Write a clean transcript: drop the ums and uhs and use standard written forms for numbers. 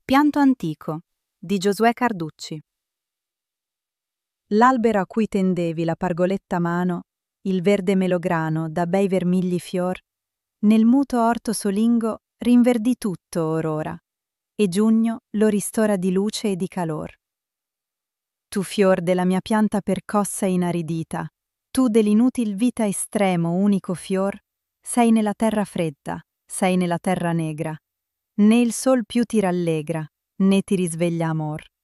Pianto antico di Giosuè Carducci. L'albero a cui tendevi la pargoletta mano, il verde melograno da bei vermigli fior, nel muto orto solingo rinverdì tutto or ora, e giugno lo ristora di luce e di calor. Tu fior della mia pianta percossa e inaridita, tu dell'inutil vita estremo unico fior, sei nella terra fredda, sei nella terra negra, né il sol più ti rallegra, né ti risveglia amor.